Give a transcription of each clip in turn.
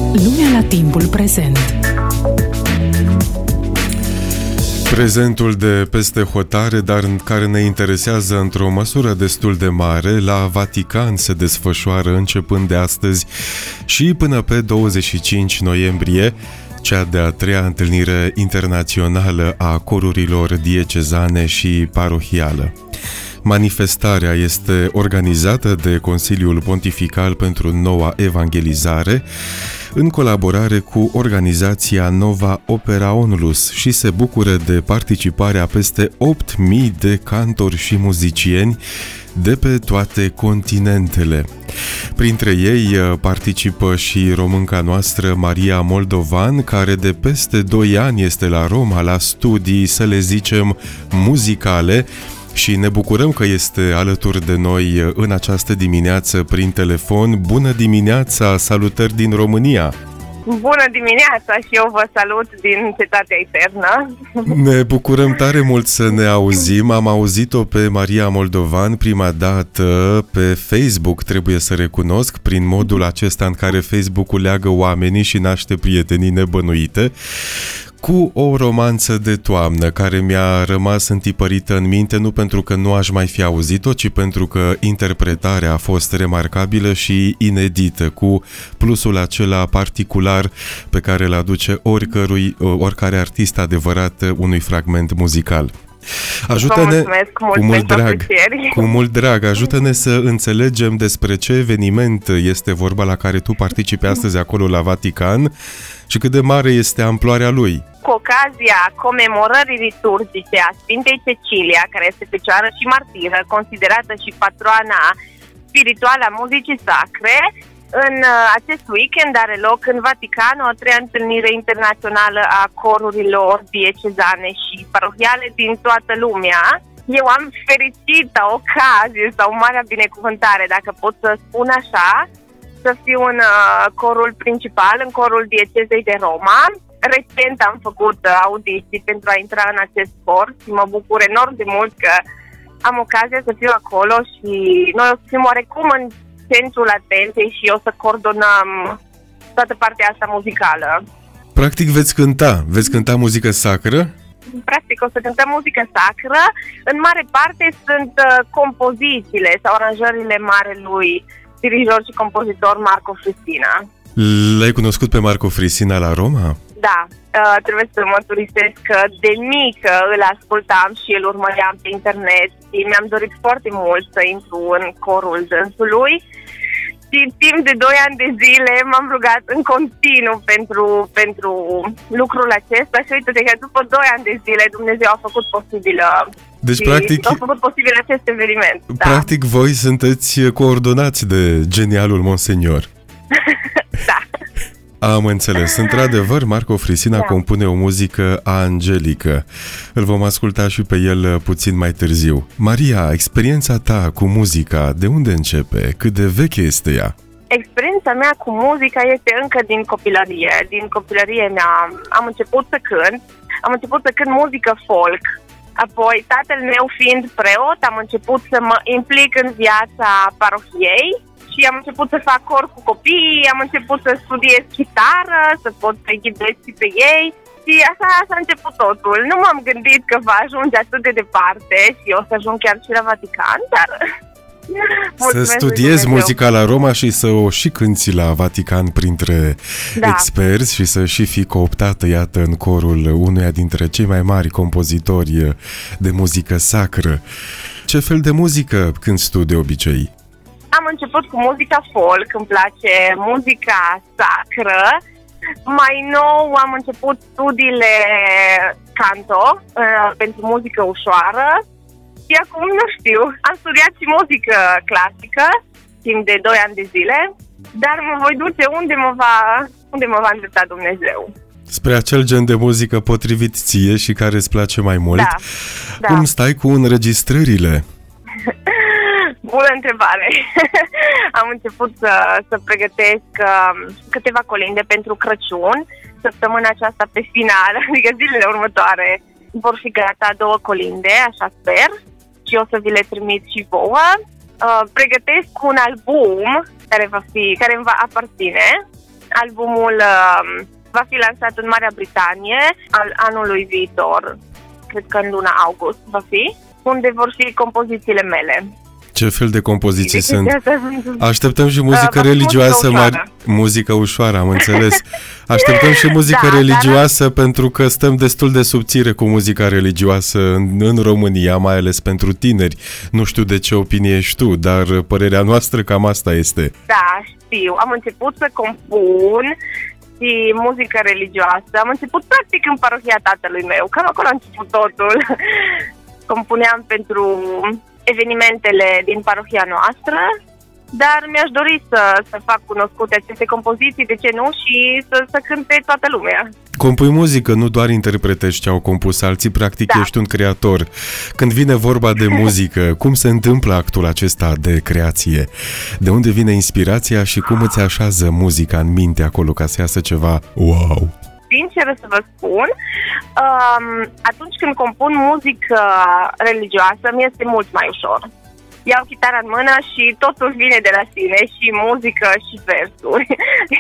Lumea la timpul prezent. Prezentul de peste hotare, dar care ne interesează într-o măsură destul de mare, la Vatican se desfășoară începând de astăzi și până pe 25 noiembrie, cea de-a treia întâlnire internațională a corurilor diecezane și parohială. Manifestarea este organizată de Consiliul Pontifical pentru Noua Evangelizare, în colaborare cu organizația Nova Opera Onlus și se bucură de participarea peste 8.000 de cantori și muzicieni de pe toate continentele. Printre ei participă și românca noastră Maria Moldovan, care de peste 2 ani este la Roma la studii, să le zicem, muzicale, și ne bucurăm că este alături de noi în această dimineață prin telefon. Bună dimineața, salutări din România! Bună dimineața și eu vă salut din Cetatea Eternă. Ne bucurăm tare mult să ne auzim. Am auzit-o pe Maria Moldovan prima dată pe Facebook, trebuie să recunosc, prin modul acesta în care Facebook-ul leagă oamenii și naște prietenii nebănuite, cu o romanță de toamnă care mi-a rămas întipărită în minte, nu pentru că nu aș mai fi auzit-o, ci pentru că interpretarea a fost remarcabilă și inedită, cu plusul acela particular pe care îl aduce oricare artist adevărat unui fragment muzical. Ajută-ne, cu mult drag, ajută-ne să înțelegem despre ce eveniment este vorba la care tu participi astăzi acolo la Vatican și cât de mare este amploarea lui. Cu ocazia comemorării liturgice a Sfintei Cecilia, care este fecioară și martiră, considerată și patroana spirituală a muzicii sacre, în acest weekend are loc în Vatican o a treia întâlnire internațională a corurilor diecezane și parohiale din toată lumea. Eu am fericită ocazie sau marea binecuvântare, dacă pot să spun așa, să fiu în corul principal, în corul diecezei de Roma. Recent am făcut audiții pentru a intra în acest cor și mă bucur enorm de mult că am ocazia să fiu acolo și noi o să fim oarecum în centrul atenției și o să coordonăm toată partea asta muzicală. Practic veți cânta muzică sacră? Practic o să cântăm muzică sacră. În mare parte sunt compozițiile sau aranjările marelui dirijor și compozitor Marco Frisina. L-ai cunoscut pe Marco Frisina la Roma? Da, trebuie să mărturisesc că de mică îl ascultam și îl urmăream pe internet și mi-am dorit foarte mult să intru în corul dânsului și timp de 2 ani de zile m-am rugat în continuu pentru lucrul acesta și uite că după 2 ani de zile Dumnezeu a făcut posibilă. Deci, practic, a făcut posibil acest eveniment. Practic, voi sunteți coordonați de genialul Monsenior. Da. Am înțeles. Într-adevăr, Marco Frisina compune o muzică angelică. Îl vom asculta și pe el puțin mai târziu. Maria, experiența ta cu muzica, de unde începe? Cât de veche este ea? Experiența mea cu muzica este încă din copilărie. Din copilărie mea am început să cânt muzică folk. Apoi, tatăl meu fiind preot, am început să mă implic în viața parohiei și am început să fac cor cu copiii, am început să studiez chitară, să pot să-i ghidez și pe ei și așa s-a început totul. Nu m-am gândit că va ajunge atât de departe și o să ajung chiar și la Vatican, dar... Să studiezi muzica la Roma și să o și cânti la Vatican printre experți și să și fii cooptată, iată, în corul unuia dintre cei mai mari compozitori de muzică sacră. Ce fel de muzică cânti tu de obicei? Am început cu muzica folk, îmi place muzica sacră. Mai nou am început studiile canto pentru muzică ușoară. Și acum, nu știu, am studiat și muzică clasică timp de 2 ani de zile, dar mă voi duce unde mă va îndrepta Dumnezeu. Spre acel gen de muzică potrivit ție și care îți place mai mult. Da. Cum stai cu înregistrările? Bună întrebare! Am început să pregătesc câteva colinde pentru Crăciun. Săptămâna aceasta pe final, adică zilele următoare, vor fi gata 2 colinde, așa sper. Și o să vi le trimit și vouă. Pregătesc un album care îmi va aparține Albumul va fi lansat în Marea Britanie al anului viitor, cred că în luna august va fi, unde vor fi compozițiile mele. Ce fel de compoziții sunt? Așteptăm și muzică religioasă, muzică ușoară, am înțeles. Așteptăm și muzică religioasă pentru că stăm destul de subțire cu muzica religioasă în România, mai ales pentru tineri. Nu știu de ce opinie ești tu, dar părerea noastră cam asta este. Da, știu. Am început să compun și muzică religioasă. Am început practic în parohia tatălui meu, cam acolo a început totul. Compuneam pentru evenimentele din parohia noastră, dar mi-aș dori să fac cunoscute aceste compoziții, de ce nu, și să cânte toată lumea. Compui muzică, nu doar interpretezi ce au compus alții, practic ești un creator. Când vine vorba de muzică, cum se întâmplă actul acesta de creație? De unde vine inspirația și cum îți așează muzica în minte acolo ca să iasă ceva wow? Sincer să vă spun, atunci când compun muzică religioasă, mi este mult mai ușor. Iau chitara în mână și totul vine de la sine, și muzică și versuri.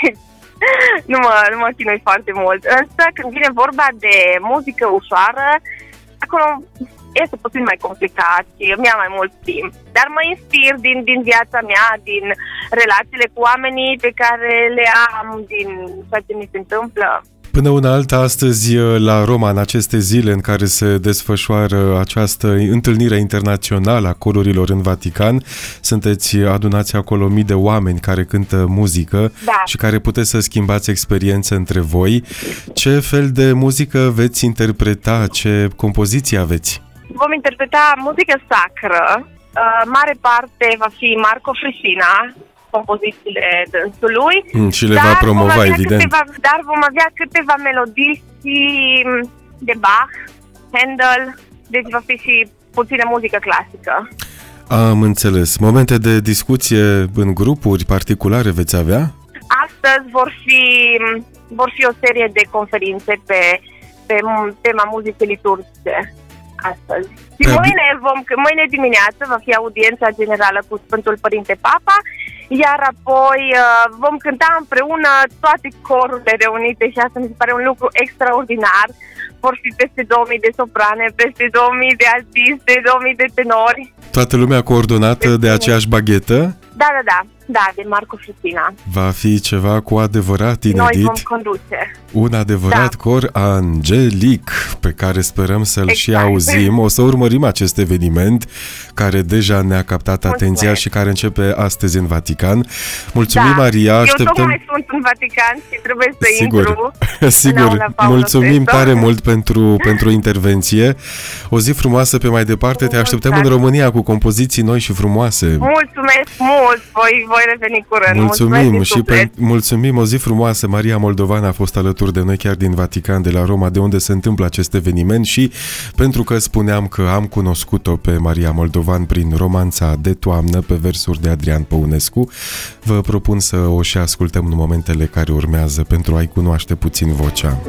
nu mă chinui foarte mult. Însă când vine vorba de muzică ușoară, acolo este puțin mai complicat și îmi ia mai mult timp. Dar mă inspir din viața mea, din relațiile cu oamenii pe care le am, din ceea ce mi se întâmplă. Până una alta, astăzi la Roma, în aceste zile în care se desfășoară această întâlnire internațională a corurilor în Vatican, sunteți adunați acolo mii de oameni care cântă muzică și care puteți să schimbați experiențe între voi. Ce fel de muzică veți interpreta? Ce compoziții aveți? Vom interpreta muzică sacră. Mare parte va fi Marco Frisina, compozițiile dânsului. Și le va promova, evident. Dar vom avea câteva melodii și de Bach, Handel, deci va fi și puțină muzică clasică. Am înțeles. Momente de discuție în grupuri particulare veți avea? Astăzi vor fi o serie de conferințe pe tema muzicii liturgice. Astăzi. Și mâine dimineață va fi audiența generală cu Sfântul Părinte Papa, iar apoi vom cânta împreună toate corurile reunite și asta mi se pare un lucru extraordinar. Vor fi peste 2000 de soprane, peste 2000 de altisti, de 2000 de tenori. Toată lumea coordonată de aceeași baghetă? Da, de Marco Frisina. Va fi ceva cu adevărat inedit. Noi vom conduce. Un adevărat cor angelic pe care sperăm să-l și auzim. O să urmărim acest eveniment care deja ne-a captat atenția și care începe astăzi în Vatican. Mulțumim, Maria. Eu tocmai sunt în Vatican și trebuie să intru. Sigur. Mulțumim tare mult pentru intervenție. O zi frumoasă pe mai departe. Te așteptăm în România cu compoziții noi și frumoase. Mulțumesc mult. Voi reveni curând. Mulțumim și mulțumim. O zi frumoasă. Maria Moldovan a fost alături de noi chiar din Vatican, de la Roma, de unde se întâmplă acest eveniment, și pentru că spuneam că am cunoscut-o pe Maria Moldovan prin romanța de toamnă pe versuri de Adrian Păunescu, vă propun să o și ascultăm în momentele care urmează pentru a-i cunoaște puțin vocea.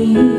lui.